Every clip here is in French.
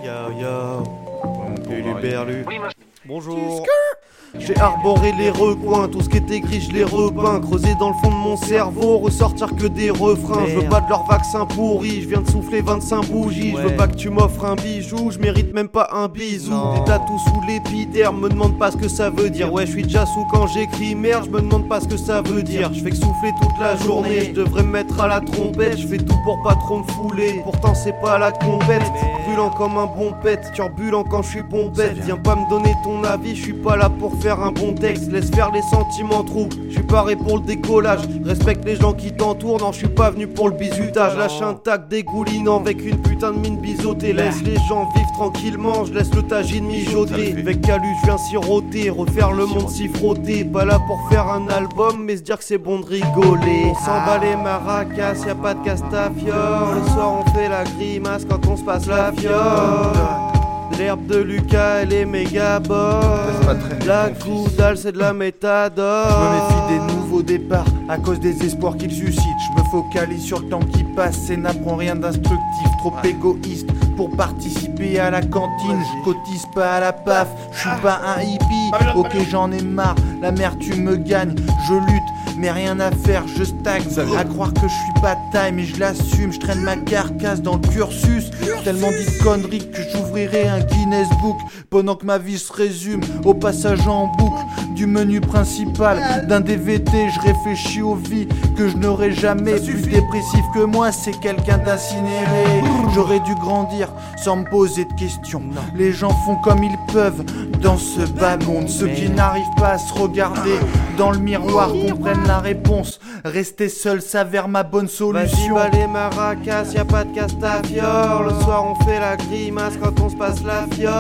Yo yo, Lulu Berlu. Bonjour. J'ai arboré les recoins, tout ce qui est écrit je l'ai repeint. Creusé dans le fond de mon cerveau, ressortir que des refrains. Je veux pas de leur vaccin pourri, je viens de souffler 25 bougies. Je veux pas que tu m'offres un bijou, je mérite même pas un bisou. Des tatous sous l'épiderme, me demande pas ce que ça veut dire. Ouais, je suis déjà sous quand j'écris merde, je me demande pas ce que ça veut dire. Je fais que souffler toute la journée, je devrais me mettre à la trompette. Je fais tout pour pas trop me fouler, pourtant c'est pas la compète. Brûlant comme un bon pet, turbulant quand je suis pompette. Viens pas me donner ton avis, je suis pas là pour faire un bon texte. Laisse faire les sentiments troubles, je suis paré pour le décollage. Respecte les gens qui t'entourent, non je suis pas venu pour le bisutage. Lâche un tac dégoulinant avec une putain de mine biseautée. Laisse les gens vivre tranquillement, je laisse le tagine mijoter. Avec Calu je viens siroter, refaire le monde s'y frotter. Pas là pour faire un album mais se dire que c'est bon de rigoler. On s'emballe les maracas, y'a pas de castafiore. Le soir on fait la grimace quand on se passe la fiole. L'herbe de Lucas elle est méga bonne. La goudale c'est de la méthadone. Je me méfie des nouveaux départs à cause des espoirs qu'ils suscitent. Je me focalise sur le temps qui passe et n'apprends rien d'instructif. Trop égoïste pour participer à la cantine. Je cotise pas à la PAF, je suis pas un hippie. Ok j'en ai marre, l'amertume me gagne. Je lutte mais rien à faire, je stagne. À croire que je suis pas taille mais je l'assume. Je traîne ma carcasse dans le cursus. Tellement dit de conneries que j'ouvrirai un Guinness Book pendant que ma vie se résume au passage en boucle du menu principal d'un DVT. Je réfléchis aux vies que je n'aurai jamais. Plus dépressif que moi, c'est quelqu'un d'incinéré. J'aurais dû grandir sans me poser de questions. Les gens font comme ils peuvent dans ce bas monde. Ceux qui n'arrivent pas à se regarder dans le miroir comprennent la réponse. Rester seul s'avère ma bonne solution. Vas-y, les maracas, y'a pas de castafiore. Le soir on fait la grimace quand on se passe la fiole.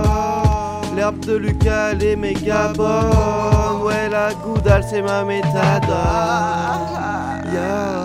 L'herbe de Lucas elle est méga bonne. Ouais, la goudale c'est ma méthadone. Yeah.